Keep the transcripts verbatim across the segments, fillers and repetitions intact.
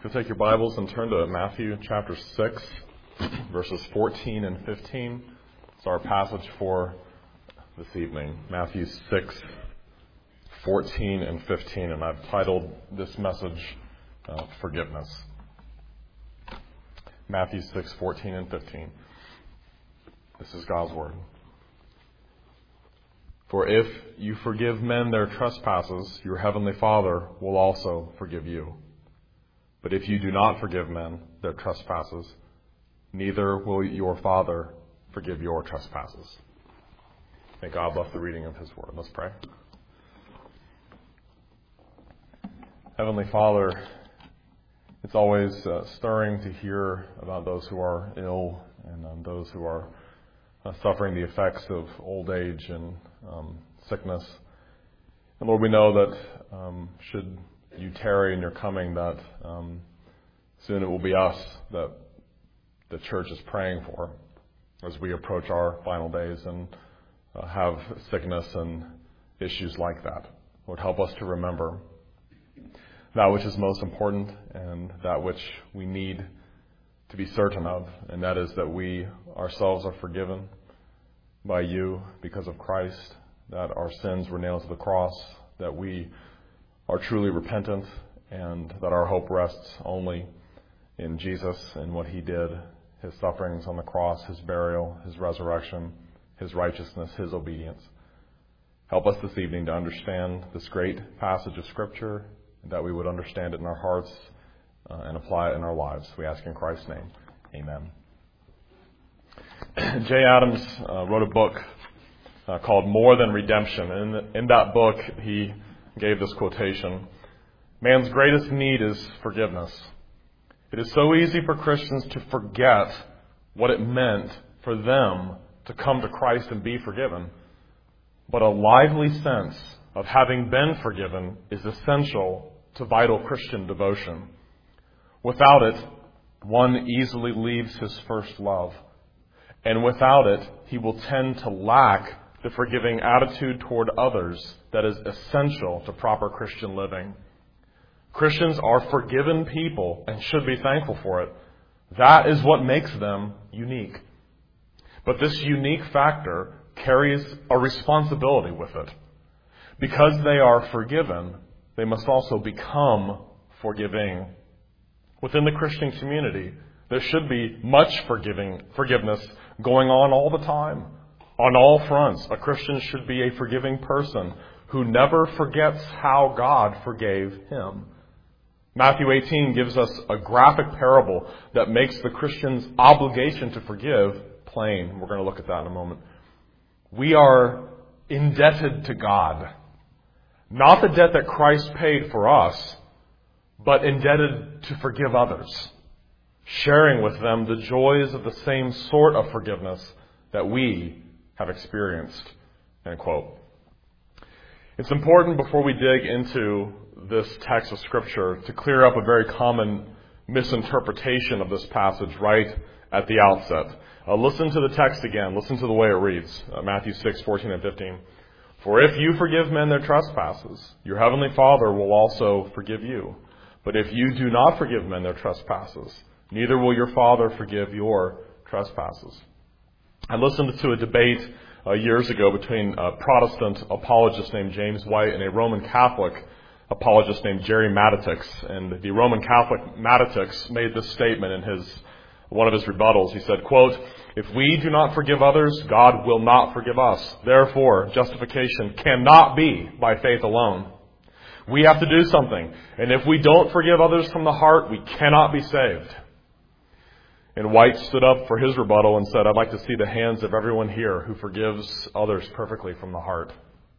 If you'll take your Bibles and turn to Matthew chapter six, verses fourteen and fifteen. It's our passage for this evening. Matthew six, fourteen and fifteen. And I've titled this message, uh, Forgiveness. Matthew six, fourteen and fifteen. This is God's Word. For if you forgive men their trespasses, your heavenly Father will also forgive you. But if you do not forgive men their trespasses, neither will your Father forgive your trespasses. May God bless the reading of His Word. Let's pray. Heavenly Father, it's always uh, stirring to hear about those who are ill and um, those who are uh, suffering the effects of old age and um, sickness. And Lord, we know that um, should you tarry in your coming, that um, soon it will be us that the church is praying for as we approach our final days and uh, have sickness and issues like that. Lord, help us to remember that which is most important and that which we need to be certain of, and that is that we ourselves are forgiven by you because of Christ, that our sins were nailed to the cross, that we are truly repentant, and that our hope rests only in Jesus and what He did, His sufferings on the cross, His burial, His resurrection, His righteousness, His obedience. Help us this evening to understand this great passage of Scripture, that we would understand it in our hearts uh, and apply it in our lives. We ask in Christ's name. Amen. Jay Adams uh, wrote a book uh, called More Than Redemption. And in, in that book, he gave this quotation: man's greatest need is forgiveness. It is so easy for Christians to forget what it meant for them to come to Christ and be forgiven. But a lively sense of having been forgiven is essential to vital Christian devotion. Without it, one easily leaves his first love. And without it, he will tend to lack the forgiving attitude toward others that is essential to proper Christian living. Christians are forgiven people and should be thankful for it. That is what makes them unique. But this unique factor carries a responsibility with it. Because they are forgiven, they must also become forgiving. Within the Christian community, there should be much forgiving, forgiveness going on all the time. On all fronts, a Christian should be a forgiving person who never forgets how God forgave him. Matthew eighteen gives us a graphic parable that makes the Christian's obligation to forgive plain. We're going to look at that in a moment. We are indebted to God. Not the debt that Christ paid for us, but indebted to forgive others, sharing with them the joys of the same sort of forgiveness that we have experienced. End quote. It's important before we dig into this text of Scripture to clear up a very common misinterpretation of this passage right at the outset. Uh, listen to the text again. Listen to the way it reads. Uh, Matthew six, fourteen and fifteen. For if you forgive men their trespasses, your heavenly Father will also forgive you. But if you do not forgive men their trespasses, neither will your Father forgive your trespasses. I listened to a debate uh, years ago between a Protestant apologist named James White and a Roman Catholic apologist named Jerry Matitix. And the Roman Catholic Matitix made this statement in his one of his rebuttals. He said, quote, if we do not forgive others, God will not forgive us. Therefore, justification cannot be by faith alone. We have to do something. And if we don't forgive others from the heart, we cannot be saved. And White stood up for his rebuttal and said, I'd like to see the hands of everyone here who forgives others perfectly from the heart.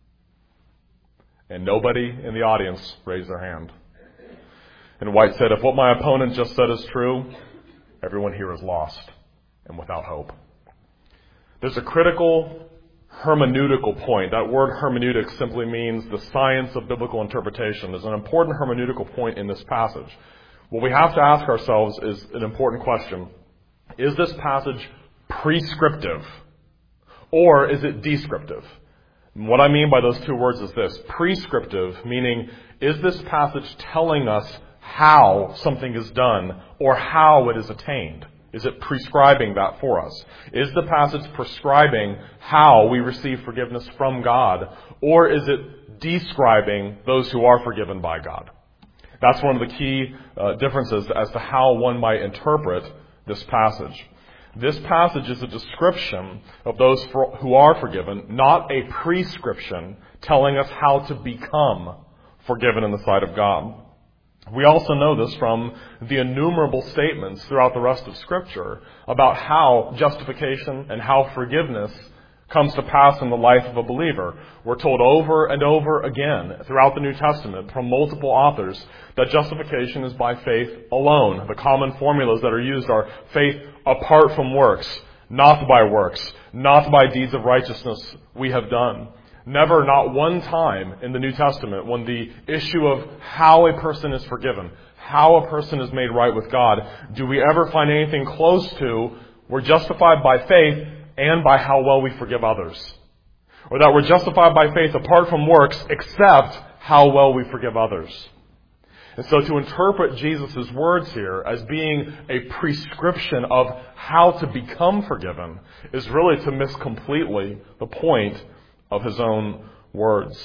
And nobody in the audience raised their hand. And White said, if what my opponent just said is true, everyone here is lost and without hope. There's a critical hermeneutical point. That word hermeneutics simply means the science of biblical interpretation. There's an important hermeneutical point in this passage. What we have to ask ourselves is an important question. Is this passage prescriptive or is it descriptive? And what I mean by those two words is this. Prescriptive, meaning, is this passage telling us how something is done or how it is attained? Is it prescribing that for us? Is the passage prescribing how we receive forgiveness from God, or is it describing those who are forgiven by God? That's one of the key uh, differences as to how one might interpret this passage. This passage is a description of those for, who are forgiven, not a prescription telling us how to become forgiven in the sight of God. We also know this from the innumerable statements throughout the rest of Scripture about how justification and how forgiveness comes to pass in the life of a believer. We're told over and over again throughout the New Testament from multiple authors that justification is by faith alone. The common formulas that are used are faith apart from works, not by works, not by deeds of righteousness we have done. Never, not one time in the New Testament when the issue of how a person is forgiven, how a person is made right with God, do we ever find anything close to we're justified by faith and by how well we forgive others. Or that we're justified by faith apart from works except how well we forgive others. And so to interpret Jesus' words here as being a prescription of how to become forgiven is really to miss completely the point of his own words.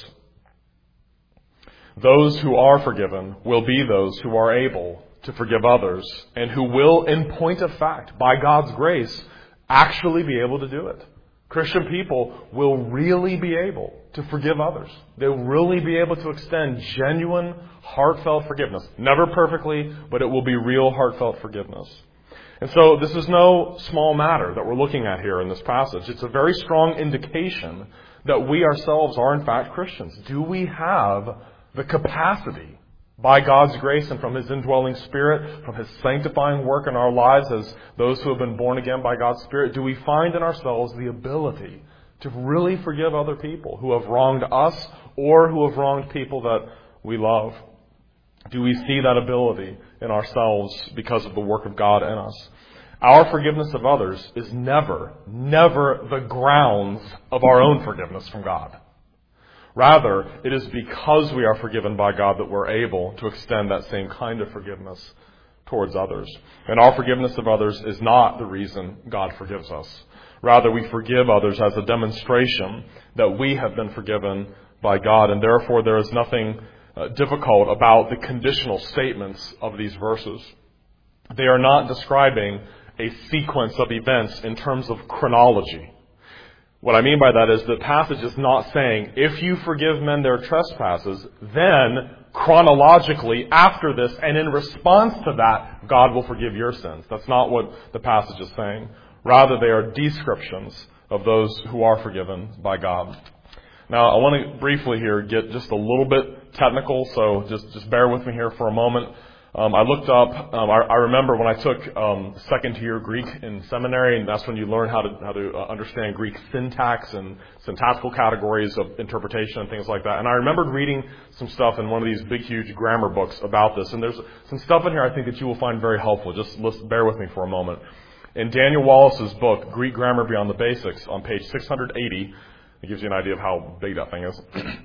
Those who are forgiven will be those who are able to forgive others and who will, in point of fact, by God's grace, actually be able to do it. Christian people will really be able to forgive others. They'll really be able to extend genuine, heartfelt forgiveness. Never perfectly, but it will be real, heartfelt forgiveness. And so this is no small matter that we're looking at here in this passage. It's a very strong indication that we ourselves are in fact Christians. Do we have the capacity, by God's grace and from His indwelling Spirit, from His sanctifying work in our lives as those who have been born again by God's Spirit, do we find in ourselves the ability to really forgive other people who have wronged us or who have wronged people that we love? Do we see that ability in ourselves because of the work of God in us? Our forgiveness of others is never, never the grounds of our own forgiveness from God. Rather, it is because we are forgiven by God that we're able to extend that same kind of forgiveness towards others. And our forgiveness of others is not the reason God forgives us. Rather, we forgive others as a demonstration that we have been forgiven by God, and therefore there is nothing uh, difficult about the conditional statements of these verses. They are not describing a sequence of events in terms of chronology. What I mean by that is the passage is not saying, if you forgive men their trespasses, then chronologically after this and in response to that, God will forgive your sins. That's not what the passage is saying. Rather, they are descriptions of those who are forgiven by God. Now, I want to briefly here get just a little bit technical, so just, just bear with me here for a moment. Um, I looked up, um, I, I remember when I took um, second year Greek in seminary, and that's when you learn how to how to uh, understand Greek syntax and syntactical categories of interpretation and things like that. And I remembered reading some stuff in one of these big, huge grammar books about this. And there's some stuff in here I think that you will find very helpful. Just let's bear with me for a moment. In Daniel Wallace's book, Greek Grammar Beyond the Basics, on page six hundred eighty, it gives you an idea of how big that thing is.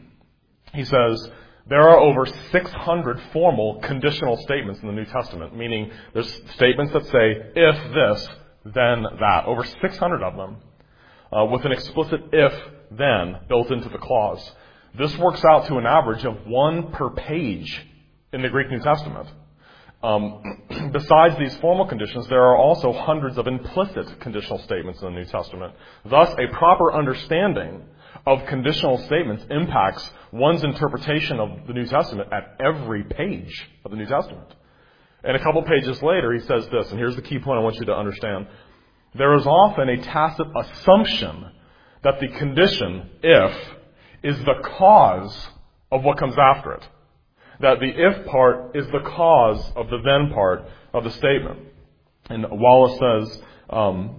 He says, there are over six hundred formal conditional statements in the New Testament, meaning there's statements that say, if this, then that. Over six hundred of them, uh, with an explicit if, then built into the clause. This works out to an average of one per page in the Greek New Testament. Um, besides these formal conditions, there are also hundreds of implicit conditional statements in the New Testament. Thus, a proper understanding of conditional statements impacts one's interpretation of the New Testament at every page of the New Testament. And a couple pages later, he says this, and here's the key point I want you to understand. There is often a tacit assumption that the condition, if, is the cause of what comes after it. That the if part is the cause of the then part of the statement. And Wallace says, um,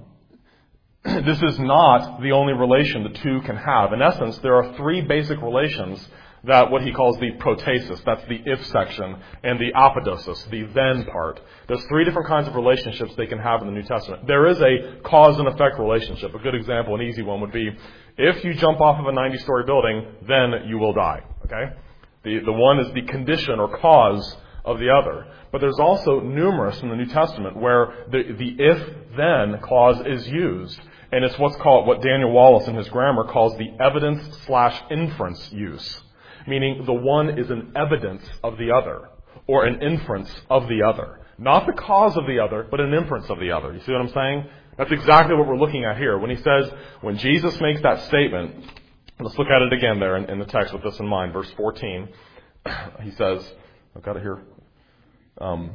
this is not the only relation the two can have. In essence, there are three basic relations that what he calls the protasis, that's the if section, and the apodosis, the then part. There's three different kinds of relationships they can have in the New Testament. There is a cause and effect relationship. A good example, an easy one, would be, if you jump off of a ninety-story building, then you will die. Okay? The, the one is the condition or cause of the other. But there's also numerous in the New Testament where the, the if-then clause is used. And it's what's called, what Daniel Wallace in his grammar calls the evidence slash inference use. Meaning the one is an evidence of the other, or an inference of the other. Not the cause of the other, but an inference of the other. You see what I'm saying? That's exactly what we're looking at here. When he says, when Jesus makes that statement, let's look at it again there in, in the text with this in mind. Verse fourteen, he says, I've got it here. Um,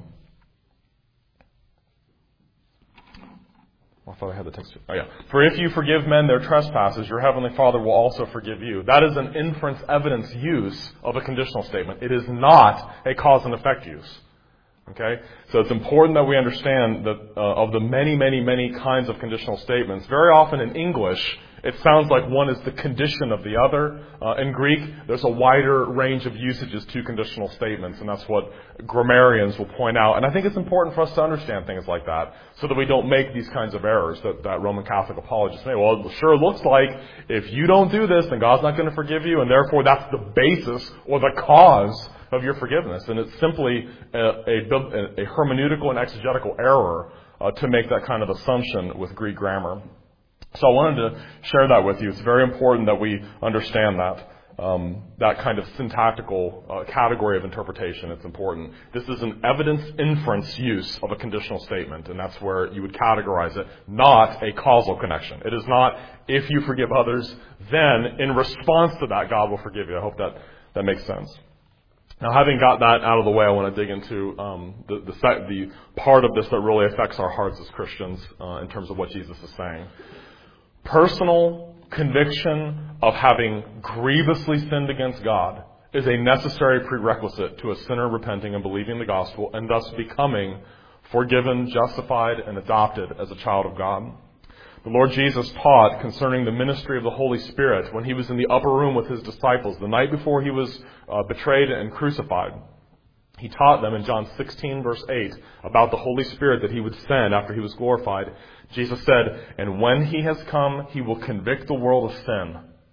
I thought I had the text. Oh, yeah. For if you forgive men their trespasses, your heavenly Father will also forgive you. That is an inference evidence use of a conditional statement. It is not a cause and effect use. Okay? So it's important that we understand that uh, of the many, many, many kinds of conditional statements, very often in English, it sounds like one is the condition of the other. Uh, in Greek, there's a wider range of usages to conditional statements, and that's what grammarians will point out. And I think it's important for us to understand things like that so that we don't make these kinds of errors that, that Roman Catholic apologists make. Well, it sure looks like if you don't do this, then God's not going to forgive you, and therefore that's the basis or the cause of your forgiveness. And it's simply a, a, a hermeneutical and exegetical error uh, to make that kind of assumption with Greek grammar. So I wanted to share that with you. It's very important that we understand that, um, that kind of syntactical uh, category of interpretation. It's important. This is an evidence inference use of a conditional statement, and that's where you would categorize it, not a causal connection. It is not, if you forgive others, then in response to that, God will forgive you. I hope that, that makes sense. Now, having got that out of the way, I want to dig into um, the, the, the part of this that really affects our hearts as Christians uh, in terms of what Jesus is saying. Personal conviction of having grievously sinned against God is a necessary prerequisite to a sinner repenting and believing the gospel and thus becoming forgiven, justified, and adopted as a child of God. The Lord Jesus taught concerning the ministry of the Holy Spirit when he was in the upper room with his disciples the night before he was uh, betrayed and crucified. He taught them in John sixteen, verse eight, about the Holy Spirit that he would send after he was glorified. Jesus said, and when he has come, he will convict the world of sin.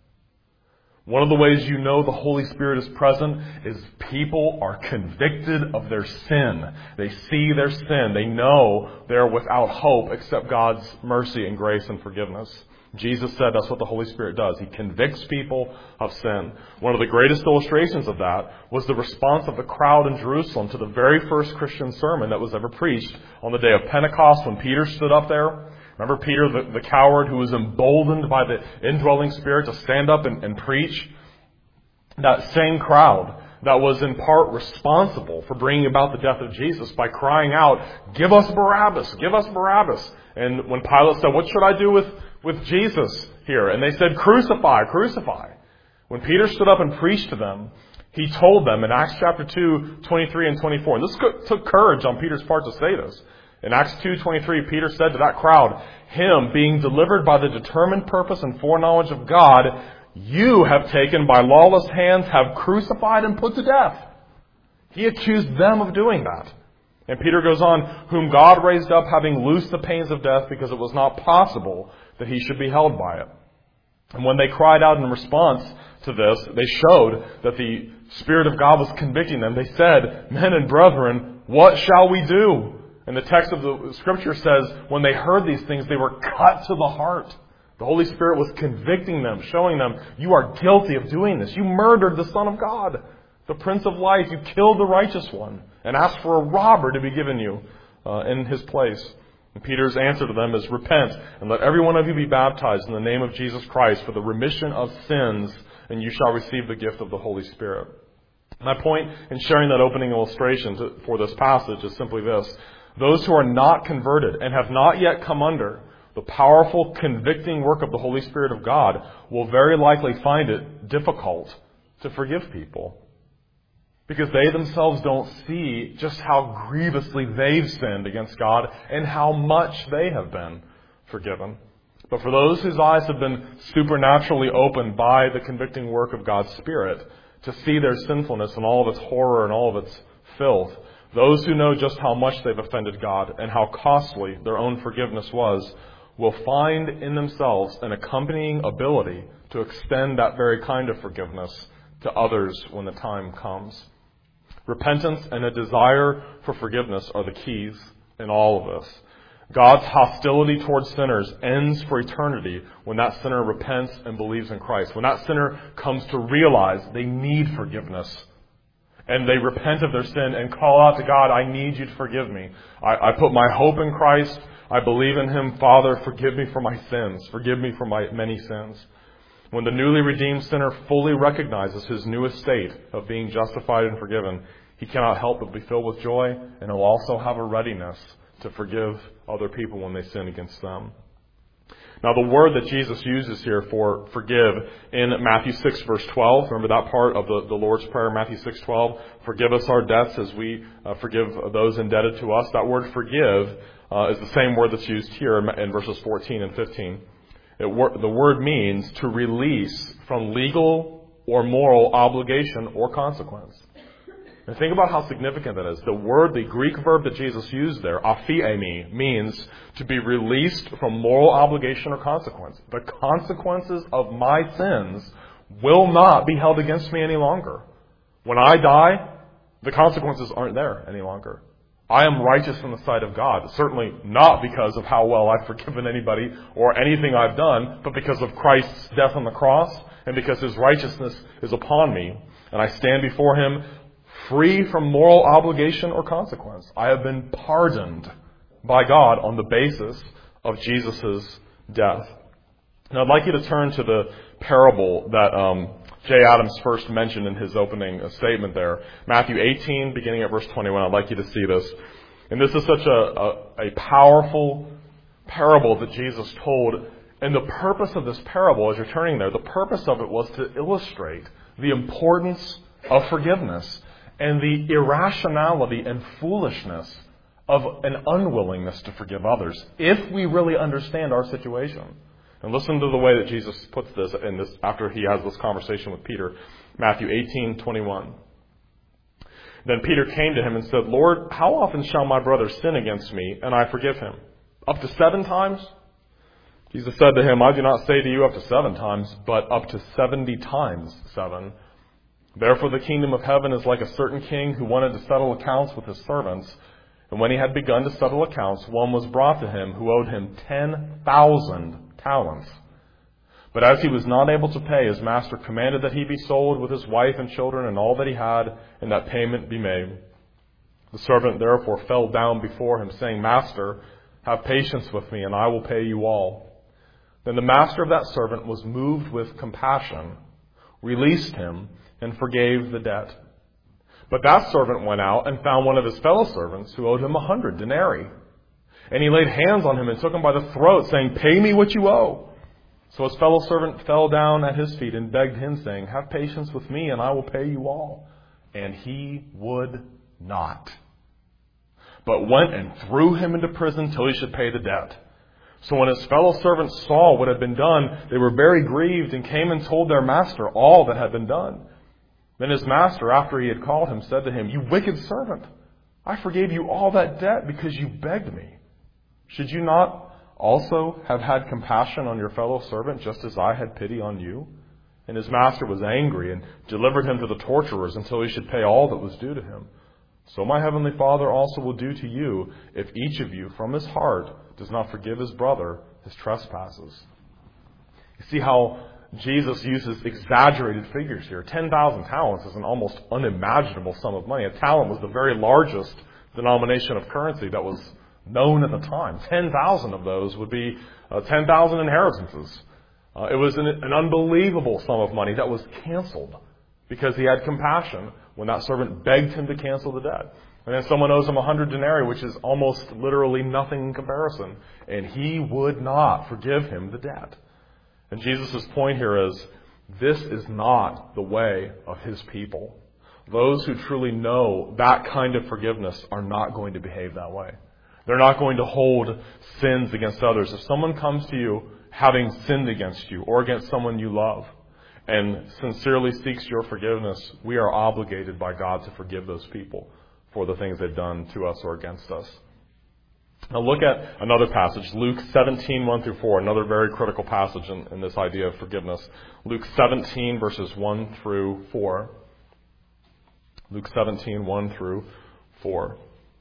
One of the ways you know the Holy Spirit is present is people are convicted of their sin. They see their sin. They know they're without hope except God's mercy and grace and forgiveness. Jesus said that's what the Holy Spirit does. He convicts people of sin. One of the greatest illustrations of that was the response of the crowd in Jerusalem to the very first Christian sermon that was ever preached on the day of Pentecost when Peter stood up there. Remember Peter, the, the coward who was emboldened by the indwelling Spirit to stand up and, and preach? That same crowd that was in part responsible for bringing about the death of Jesus by crying out, give us Barabbas, give us Barabbas. And when Pilate said, what should I do with, with Jesus here? And they said, crucify, crucify. When Peter stood up and preached to them, he told them in Acts chapter two, twenty-three and twenty-four, and this took courage on Peter's part to say this. In Acts two twenty-three, Peter said to that crowd, him being delivered by the determined purpose and foreknowledge of God, you have taken by lawless hands, have crucified and put to death. He accused them of doing that. And Peter goes on, whom God raised up, having loosed the pains of death, because it was not possible that he should be held by it. And when they cried out in response to this, they showed that the Spirit of God was convicting them. They said, men and brethren, what shall we do? And the text of the Scripture says, when they heard these things, they were cut to the heart. The Holy Spirit was convicting them, showing them, you are guilty of doing this. You murdered the Son of God, the Prince of Life. You killed the righteous one and asked for a robber to be given you uh, in his place. And Peter's answer to them is, repent and let every one of you be baptized in the name of Jesus Christ for the remission of sins, and you shall receive the gift of the Holy Spirit. My point in sharing that opening illustration to, for this passage is simply this. Those who are not converted and have not yet come under the powerful convicting work of the Holy Spirit of God will very likely find it difficult to forgive people. Because they themselves don't see just how grievously they've sinned against God and how much they have been forgiven. But for those whose eyes have been supernaturally opened by the convicting work of God's Spirit to see their sinfulness and all of its horror and all of its filth, those who know just how much they've offended God and how costly their own forgiveness was will find in themselves an accompanying ability to extend that very kind of forgiveness to others when the time comes. Repentance and a desire for forgiveness are the keys in all of this. God's hostility towards sinners ends for eternity when that sinner repents and believes in Christ. When that sinner comes to realize they need forgiveness and they repent of their sin and call out to God, I need you to forgive me. I, I put my hope in Christ. I believe in Him. Father, forgive me for my sins. Forgive me for my many sins. When the newly redeemed sinner fully recognizes his new estate of being justified and forgiven, he cannot help but be filled with joy, and he'll also have a readiness to forgive other people when they sin against them. Now, the word that Jesus uses here for forgive in Matthew six, verse twelve, remember that part of the, the Lord's Prayer, Matthew six twelve, forgive us our debts as we uh, forgive those indebted to us. That word forgive uh, is the same word that's used here in, in verses fourteen and fifteen. It, the word means to release from legal or moral obligation or consequence. And think about how significant that is. The word, the Greek verb that Jesus used there, aphiemi, means to be released from moral obligation or consequence. The consequences of my sins will not be held against me any longer. When I die, the consequences aren't there any longer. I am righteous in the sight of God, certainly not because of how well I've forgiven anybody or anything I've done, but because of Christ's death on the cross and because His righteousness is upon me, and I stand before Him free from moral obligation or consequence. I have been pardoned by God on the basis of Jesus' death. Now, I'd like you to turn to the parable that um, Jay Adams first mentioned in his opening statement there. Matthew eighteen, beginning at verse twenty-one. I'd like you to see this. And this is such a, a, a powerful parable that Jesus told. And the purpose of this parable, as you're turning there, the purpose of it was to illustrate the importance of forgiveness and the irrationality and foolishness of an unwillingness to forgive others, if we really understand our situation. And listen to the way that Jesus puts this in this after he has this conversation with Peter. Matthew eighteen twenty-one. Then Peter came to him and said, Lord, how often shall my brother sin against me, and I forgive him? Up to seven times? Jesus said to him, I do not say to you up to seven times, but up to seventy times seven. Therefore the kingdom of heaven is like a certain king who wanted to settle accounts with his servants. And when he had begun to settle accounts, one was brought to him who owed him ten thousand talents. But as he was not able to pay, his master commanded that he be sold with his wife and children and all that he had, and that payment be made. The servant therefore fell down before him, saying, Master, have patience with me, and I will pay you all. Then the master of that servant was moved with compassion, released him, and forgave the debt. But that servant went out and found one of his fellow servants who owed him a hundred denarii. And he laid hands on him and took him by the throat, saying, Pay me what you owe. So his fellow servant fell down at his feet and begged him, saying, Have patience with me, and I will pay you all. And he would not, but went and threw him into prison till he should pay the debt. So when his fellow servants saw what had been done, they were very grieved and came and told their master all that had been done. Then his master, after he had called him, said to him, You wicked servant, I forgave you all that debt because you begged me. Should you not also have had compassion on your fellow servant, just as I had pity on you? And his master was angry and delivered him to the torturers until he should pay all that was due to him. So my heavenly Father also will do to you if each of you from his heart does not forgive his brother his trespasses. You see how Jesus uses exaggerated figures here. ten thousand talents is an almost unimaginable sum of money. A talent was the very largest denomination of currency that was known at the time. ten thousand of those would be uh, ten thousand inheritances. Uh, it was an, an unbelievable sum of money that was canceled because he had compassion when that servant begged him to cancel the debt. And then someone owes him a hundred denarii, which is almost literally nothing in comparison. And he would not forgive him the debt. And Jesus' point here is, this is not the way of his people. Those who truly know that kind of forgiveness are not going to behave that way. They're not going to hold sins against others. If someone comes to you having sinned against you or against someone you love and sincerely seeks your forgiveness, we are obligated by God to forgive those people for the things they've done to us or against us. Now look at another passage, Luke seventeen, one through four, another very critical passage in, in this idea of forgiveness. Luke seventeen, verses one through four. Luke seventeen, one through four.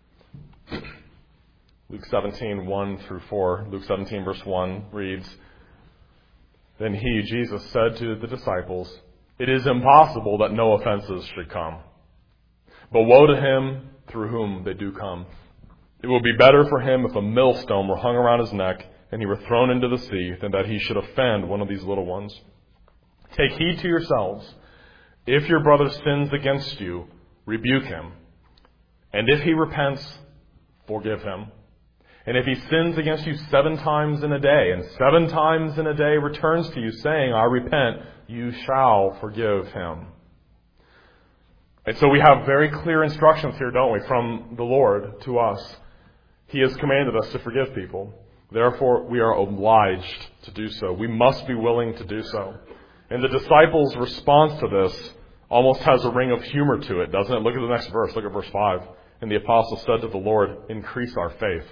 Luke seventeen, one through four. Luke seventeen, verse one reads, "Then he, Jesus, said to the disciples, 'It is impossible that no offenses should come. But woe to him through whom they do come. It would be better for him if a millstone were hung around his neck and he were thrown into the sea than that he should offend one of these little ones. Take heed to yourselves. If your brother sins against you, rebuke him. And if he repents, forgive him. And if he sins against you seven times in a day, and seven times in a day returns to you saying, I repent, you shall forgive him.'" And so we have very clear instructions here, don't we, from the Lord to us. He has commanded us to forgive people. Therefore, we are obliged to do so. We must be willing to do so. And the disciples' response to this almost has a ring of humor to it, doesn't it? Look at the next verse. Look at verse five. "And the apostle said to the Lord, 'Increase our faith.'"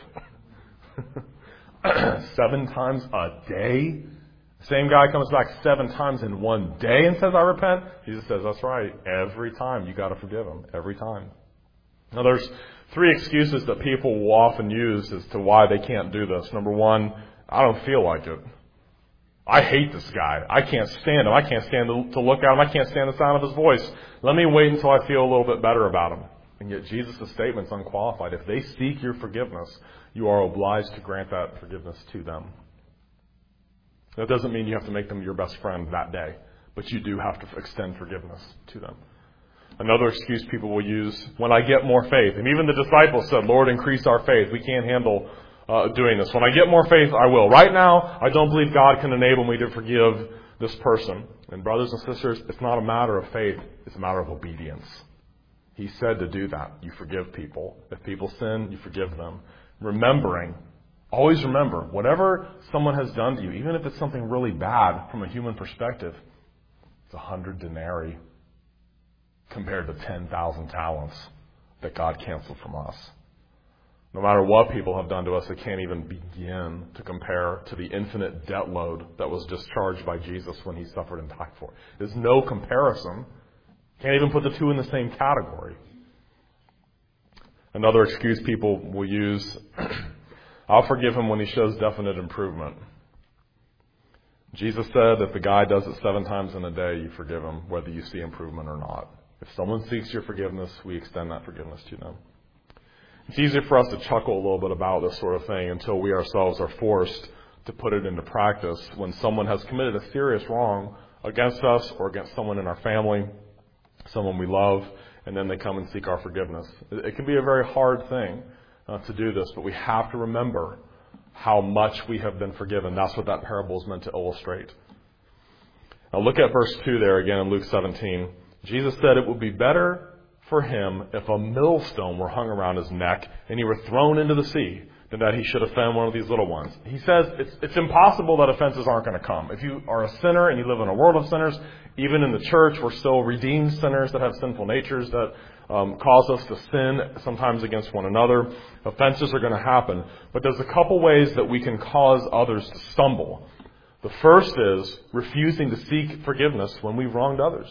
Seven times a day? Same guy comes back seven times in one day and says, "I repent." Jesus says, that's right. Every time you got to forgive him. Every time. Now there's three excuses that people will often use as to why they can't do this. Number one, I don't feel like it. I hate this guy. I can't stand him. I can't stand to, to look at him. I can't stand the sound of his voice. Let me wait until I feel a little bit better about him. And yet Jesus' statement's unqualified. If they seek your forgiveness, you are obliged to grant that forgiveness to them. That doesn't mean you have to make them your best friend that day, but you do have to extend forgiveness to them. Another excuse people will use, when I get more faith, and even the disciples said, "Lord, increase our faith. We can't handle uh, doing this. When I get more faith, I will. Right now, I don't believe God can enable me to forgive this person." And brothers and sisters, it's not a matter of faith. It's a matter of obedience. He said to do that. You forgive people. If people sin, you forgive them. Remembering, always remember, whatever someone has done to you, even if it's something really bad from a human perspective, it's a hundred denarii compared to ten thousand talents that God canceled from us. No matter what people have done to us, it can't even begin to compare to the infinite debt load that was discharged by Jesus when he suffered and died for it. There's no comparison. Can't even put the two in the same category. Another excuse people will use, I'll forgive him when he shows definite improvement. Jesus said if the guy does it seven times in a day, you forgive him, whether you see improvement or not. If someone seeks your forgiveness, we extend that forgiveness to them. It's easier for us to chuckle a little bit about this sort of thing until we ourselves are forced to put it into practice when someone has committed a serious wrong against us or against someone in our family, someone we love, and then they come and seek our forgiveness. It can be a very hard thing uh, to do this, but we have to remember how much we have been forgiven. That's what that parable is meant to illustrate. Now look at verse two there again in Luke seventeen. Jesus said it would be better for him if a millstone were hung around his neck and he were thrown into the sea than that he should offend one of these little ones. He says it's, it's impossible that offenses aren't going to come. If you are a sinner and you live in a world of sinners, even in the church, we're still redeemed sinners that have sinful natures that um, cause us to sin sometimes against one another. Offenses are going to happen. But there's a couple ways that we can cause others to stumble. The first is refusing to seek forgiveness when we've wronged others.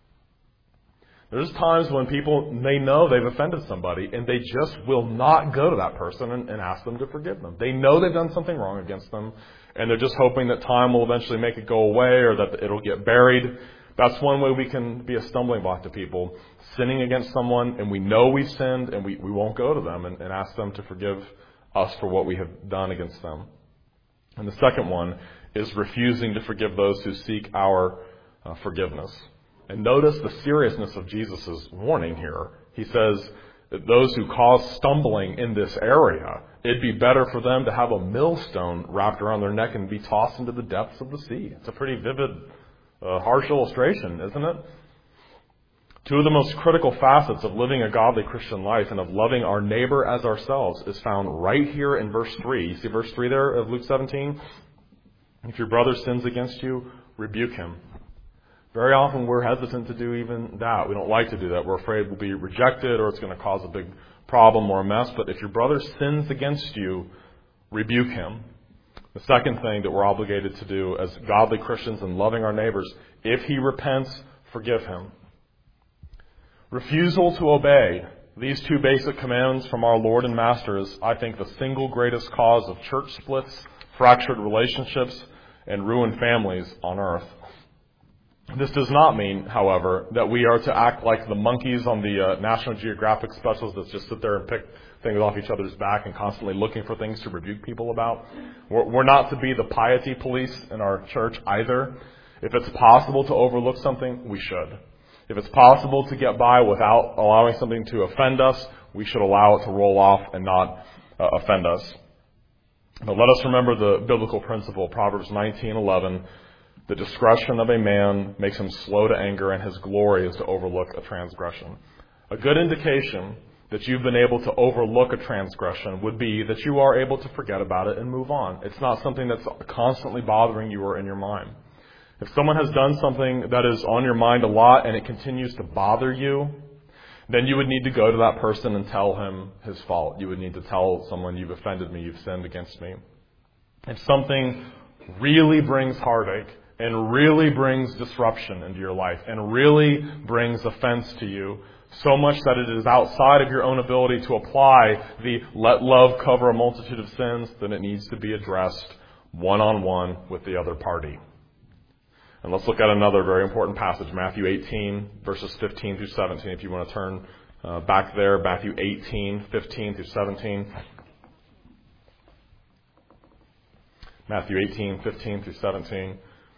There's times when people, they know they've offended somebody and they just will not go to that person and, and ask them to forgive them. They know they've done something wrong against them and they're just hoping that time will eventually make it go away or that it'll get buried. That's one way we can be a stumbling block to people. Sinning against someone and we know we've sinned and we, we won't go to them and, and ask them to forgive us for what we have done against them. And the second one is refusing to forgive those who seek our uh, forgiveness. And notice the seriousness of Jesus' warning here. He says that those who cause stumbling in this area, it'd be better for them to have a millstone wrapped around their neck and be tossed into the depths of the sea. It's a pretty vivid, uh, harsh illustration, isn't it? Two of the most critical facets of living a godly Christian life and of loving our neighbor as ourselves is found right here in verse three. You see verse three there of Luke seventeen? If your brother sins against you, rebuke him. Very often we're hesitant to do even that. We don't like to do that. We're afraid we'll be rejected or it's going to cause a big problem or a mess. But if your brother sins against you, rebuke him. The second thing that we're obligated to do as godly Christians and loving our neighbors, if he repents, forgive him. Refusal to obey these two basic commands from our Lord and Master is, I think, the single greatest cause of church splits, fractured relationships, and ruined families on earth. This does not mean, however, that we are to act like the monkeys on the uh, National Geographic specials that just sit there and pick things off each other's back and constantly looking for things to rebuke people about. We're, we're not to be the piety police in our church either. If it's possible to overlook something, we should. If it's possible to get by without allowing something to offend us, we should allow it to roll off and not uh, offend us. But let us remember the biblical principle, Proverbs nineteen eleven. The discretion of a man makes him slow to anger, and his glory is to overlook a transgression. A good indication that you've been able to overlook a transgression would be that you are able to forget about it and move on. It's not something that's constantly bothering you or in your mind. If someone has done something that is on your mind a lot and it continues to bother you, then you would need to go to that person and tell him his fault. You would need to tell someone, you've offended me, you've sinned against me. If something really brings heartache and really brings disruption into your life and really brings offense to you, so much that it is outside of your own ability to apply the let love cover a multitude of sins, then it needs to be addressed one-on-one with the other party. And let's look at another very important passage, Matthew eighteen, verses fifteen through seventeen. If you want to turn uh, back there, Matthew eighteen, fifteen through seventeen. Matthew eighteen, fifteen through seventeen.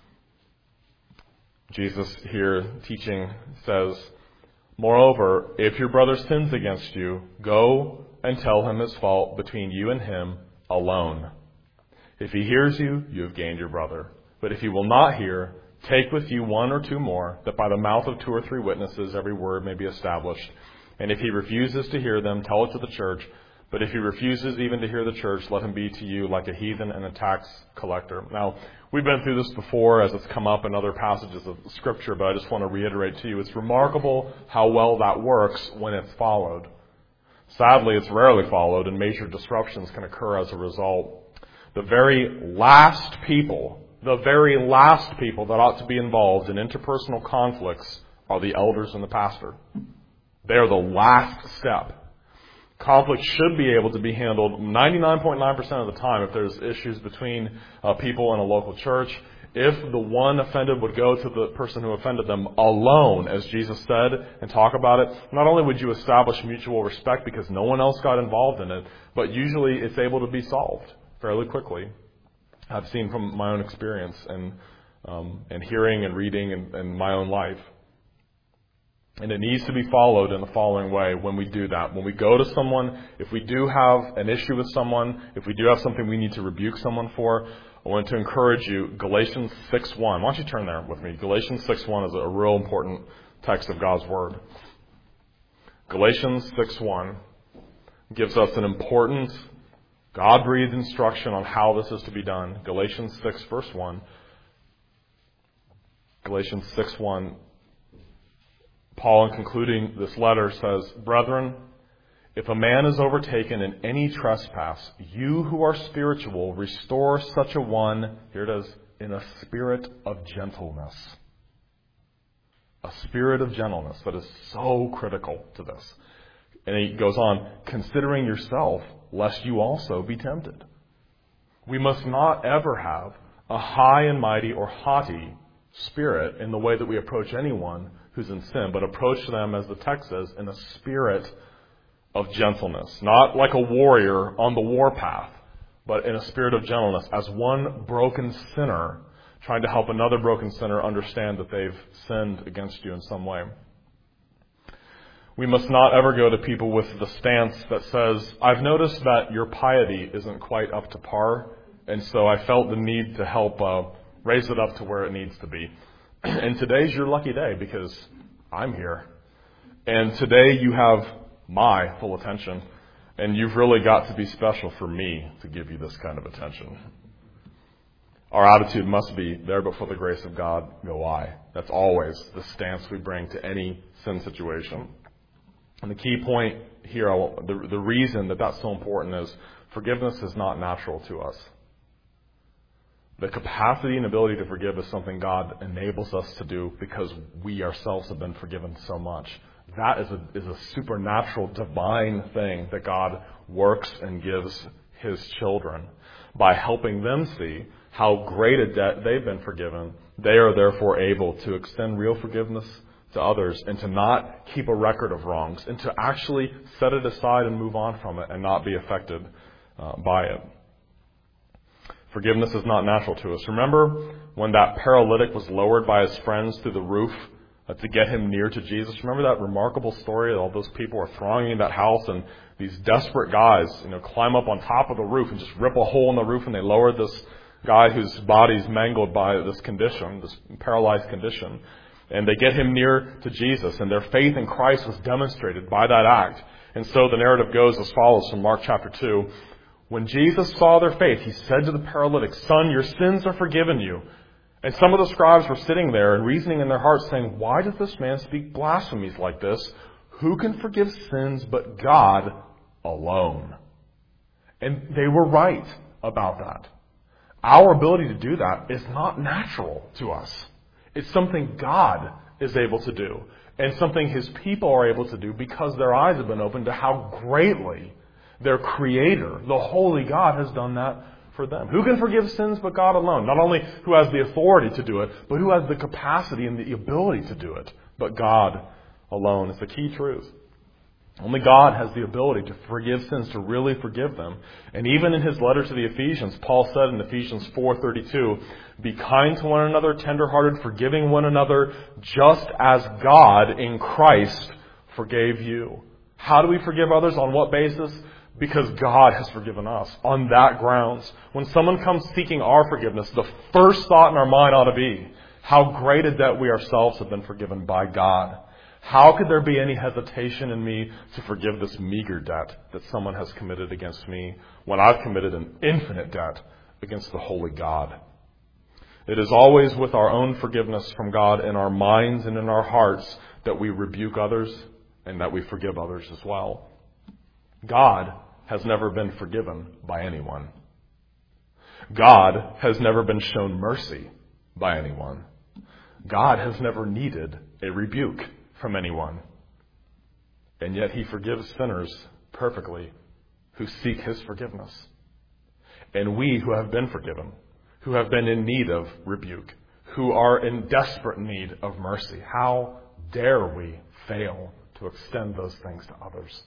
Jesus here teaching says, "Moreover, if your brother sins against you, go and tell him his fault between you and him alone. If he hears you, you have gained your brother. But if he will not hear, take with you one or two more, that by the mouth of two or three witnesses every word may be established. And if he refuses to hear them, tell it to the church. But if he refuses even to hear the church, let him be to you like a heathen and a tax collector." Now, we've been through this before as it's come up in other passages of Scripture, but I just want to reiterate to you, it's remarkable how well that works when it's followed. Sadly, it's rarely followed, and major disruptions can occur as a result. The very last people, the very last people that ought to be involved in interpersonal conflicts are the elders and the pastor. They are the last step. Conflict should be able to be handled ninety-nine point nine percent of the time if there's issues between uh, people in a local church. If the one offended would go to the person who offended them alone, as Jesus said, and talk about it, not only would you establish mutual respect because no one else got involved in it, but usually it's able to be solved fairly quickly. I've seen from my own experience and um, and hearing and reading and, and my own life. And it needs to be followed in the following way when we do that. When we go to someone, if we do have an issue with someone, if we do have something we need to rebuke someone for, I want to encourage you, Galatians six one. Why don't you turn there with me? Galatians six one is a real important text of God's Word. Galatians six one gives us an important God-breathed instruction on how this is to be done. Galatians six verse one. Galatians six one. Paul, in concluding this letter, says, "Brethren, if a man is overtaken in any trespass, you who are spiritual, restore such a one," here it is, "in a spirit of gentleness." A spirit of gentleness that is so critical to this. And he goes on, "considering yourself, lest you also be tempted." We must not ever have a high and mighty or haughty spirit in the way that we approach anyone who's in sin, but approach them, as the text says, in a spirit of gentleness. Not like a warrior on the warpath, but in a spirit of gentleness, as one broken sinner trying to help another broken sinner understand that they've sinned against you in some way. We must not ever go to people with the stance that says, "I've noticed that your piety isn't quite up to par, and so I felt the need to help uh, raise it up to where it needs to be. And today's your lucky day because I'm here. And today you have my full attention, and you've really got to be special for me to give you this kind of attention." Our attitude must be, "There but for the grace of God go I." That's always the stance we bring to any sin situation. And the key point here, the, the reason that that's so important is forgiveness is not natural to us. The capacity and ability to forgive is something God enables us to do because we ourselves have been forgiven so much. That is a, is a supernatural, divine thing that God works and gives His children. By helping them see how great a debt they've been forgiven, they are therefore able to extend real forgiveness to others and to not keep a record of wrongs and to actually set it aside and move on from it and not be affected uh, by it. Forgiveness is not natural to us. Remember when that paralytic was lowered by his friends through the roof uh, to get him near to Jesus? Remember that remarkable story that all those people are thronging that house and these desperate guys, you know, climb up on top of the roof and just rip a hole in the roof, and they lower this guy whose body's mangled by this condition, this paralyzed condition. And they get him near to Jesus, and their faith in Christ was demonstrated by that act. And so the narrative goes as follows from Mark chapter two. When Jesus saw their faith, He said to the paralytic, "Son, your sins are forgiven you." And some of the scribes were sitting there and reasoning in their hearts, saying, "Why does this man speak blasphemies like this? Who can forgive sins but God alone?" And they were right about that. Our ability to do that is not natural to us. It's something God is able to do, and something His people are able to do because their eyes have been opened to how greatly their Creator, the Holy God, has done that for them. Who can forgive sins but God alone? Not only who has the authority to do it, but who has the capacity and the ability to do it, but God alone. It's the key truth. Only God has the ability to forgive sins, to really forgive them. And even in his letter to the Ephesians, Paul said in Ephesians four thirty-two, "Be kind to one another, tenderhearted, forgiving one another, just as God in Christ forgave you." How do we forgive others? On what basis? Because God has forgiven us. On that grounds. When someone comes seeking our forgiveness, the first thought in our mind ought to be, how great a debt we ourselves have been forgiven by God. How could there be any hesitation in me to forgive this meager debt that someone has committed against me when I've committed an infinite debt against the holy God? It is always with our own forgiveness from God in our minds and in our hearts that we rebuke others and that we forgive others as well. God has never been forgiven by anyone. God has never been shown mercy by anyone. God has never needed a rebuke from anyone. And yet He forgives sinners perfectly who seek His forgiveness. And we who have been forgiven, who have been in need of rebuke, who are in desperate need of mercy, how dare we fail to extend those things to others?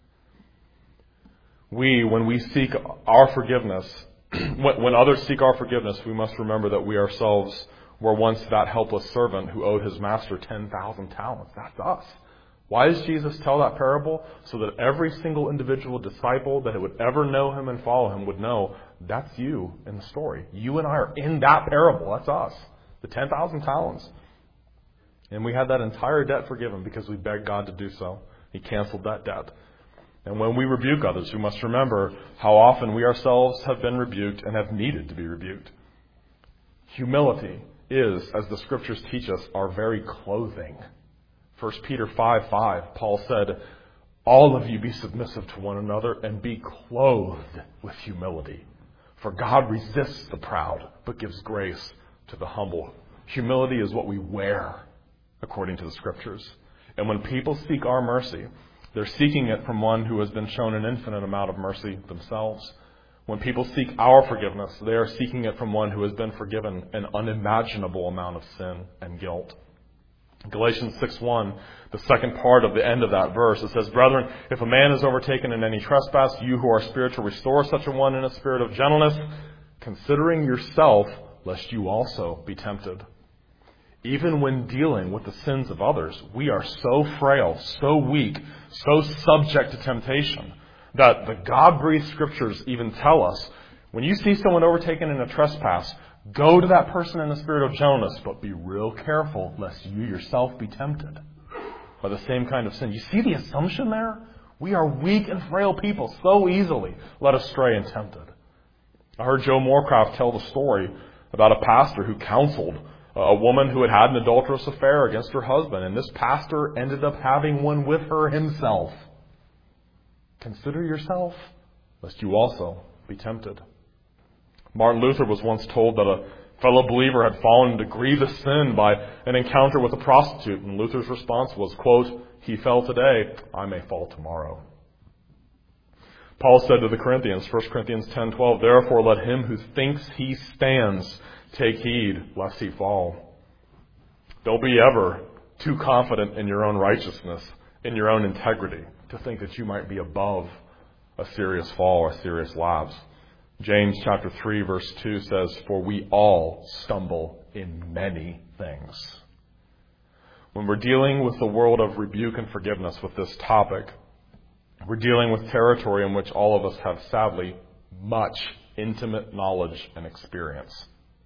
We, when we seek our forgiveness, when, when others seek our forgiveness, we must remember that we ourselves were once that helpless servant who owed his master ten thousand talents. That's us. Why does Jesus tell that parable? So that every single individual disciple that would ever know Him and follow Him would know, that's you in the story. You and I are in that parable. That's us. The ten thousand talents. And we had that entire debt forgiven because we begged God to do so. He canceled that debt. And when we rebuke others, we must remember how often we ourselves have been rebuked and have needed to be rebuked. Humility is, as the Scriptures teach us, our very clothing. First Peter five five, Paul said, "All of you be submissive to one another and be clothed with humility. For God resists the proud, but gives grace to the humble." Humility is what we wear, according to the Scriptures. And when people seek our mercy, they're seeking it from one who has been shown an infinite amount of mercy themselves. When people seek our forgiveness, they are seeking it from one who has been forgiven an unimaginable amount of sin and guilt. Galatians six one, the second part of the end of that verse, it says, "Brethren, if a man is overtaken in any trespass, you who are spiritual restore such a one in a spirit of gentleness, considering yourself, lest you also be tempted." Even when dealing with the sins of others, we are so frail, so weak, so subject to temptation that the God-breathed Scriptures even tell us, when you see someone overtaken in a trespass, go to that person in a spirit of gentleness, but be real careful lest you yourself be tempted by the same kind of sin. You see the assumption there? We are weak and frail people, so easily led astray and tempted. I heard Joe Moorcroft tell the story about a pastor who counseled a woman who had had an adulterous affair against her husband, and this pastor ended up having one with her himself. Consider yourself, lest you also be tempted. Martin Luther was once told that a fellow believer had fallen into grievous sin by an encounter with a prostitute, and Luther's response was, quote, "He fell today, I may fall tomorrow." Paul said to the Corinthians, First Corinthians ten twelve, "Therefore let him who thinks he stands take heed lest he fall." Don't be ever too confident in your own righteousness, in your own integrity, to think that you might be above a serious fall or a serious lapse. James chapter three verse two says, "For we all stumble in many things." When we're dealing with the world of rebuke and forgiveness with this topic, we're dealing with territory in which all of us have, sadly, much intimate knowledge and experience.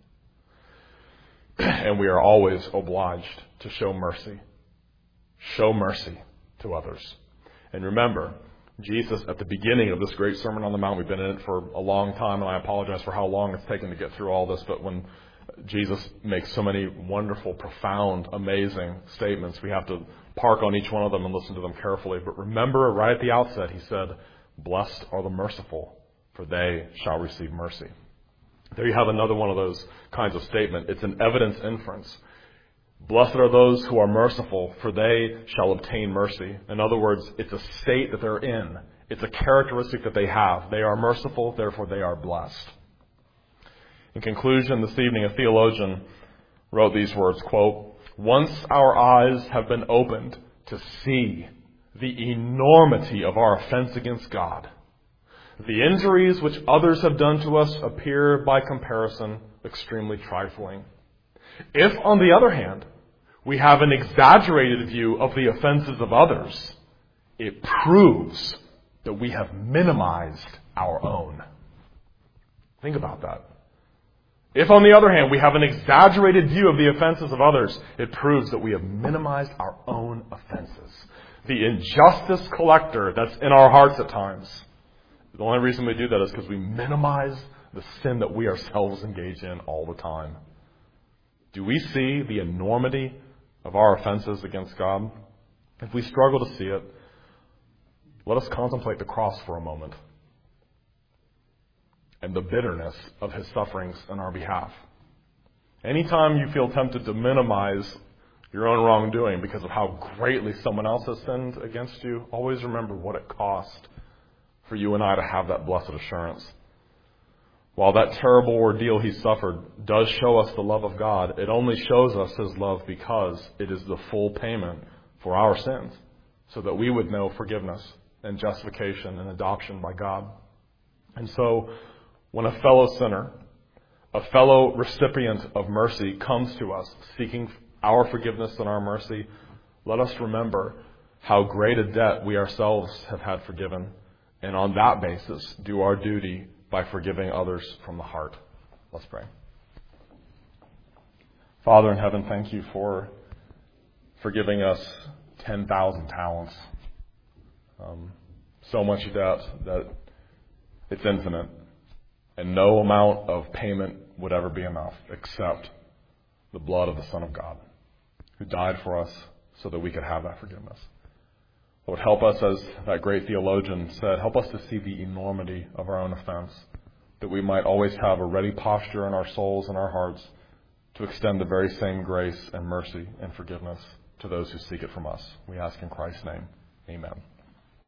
And we are always obliged to show mercy. Show mercy to others. And remember, Jesus, at the beginning of this great Sermon on the Mount, we've been in it for a long time, and I apologize for how long it's taken to get through all this, but when Jesus makes so many wonderful, profound, amazing statements, we have to park on each one of them and listen to them carefully. But remember, right at the outset, he said, "Blessed are the merciful, for they shall receive mercy." There you have another one of those kinds of statement. It's an evidence inference. Blessed are those who are merciful, for they shall obtain mercy. In other words, it's a state that they're in. It's a characteristic that they have. They are merciful, therefore they are blessed. In conclusion, this evening, a theologian wrote these words, quote, "Once our eyes have been opened to see the enormity of our offense against God, the injuries which others have done to us appear by comparison extremely trifling. If, on the other hand, we have an exaggerated view of the offenses of others, it proves that we have minimized our own." Think about that. If, on the other hand, we have an exaggerated view of the offenses of others, it proves that we have minimized our own offenses. The injustice collector that's in our hearts at times. The only reason we do that is because we minimize the sin that we ourselves engage in all the time. Do we see the enormity of our offenses against God? If we struggle to see it, let us contemplate the cross for a moment and the bitterness of his sufferings on our behalf. Anytime you feel tempted to minimize your own wrongdoing because of how greatly someone else has sinned against you, always remember what it cost for you and I to have that blessed assurance. While that terrible ordeal he suffered does show us the love of God, it only shows us his love because it is the full payment for our sins, so that we would know forgiveness and justification and adoption by God. And so, when a fellow sinner, a fellow recipient of mercy comes to us seeking our forgiveness and our mercy, let us remember how great a debt we ourselves have had forgiven, and on that basis do our duty by forgiving others from the heart. Let's pray. Father in heaven, thank you for forgiving us ten thousand talents. Um, so much debt that it's infinite. And no amount of payment would ever be enough except the blood of the Son of God, who died for us so that we could have that forgiveness. Lord, help us, as that great theologian said, help us to see the enormity of our own offense, that we might always have a ready posture in our souls and our hearts to extend the very same grace and mercy and forgiveness to those who seek it from us. We ask in Christ's name. Amen.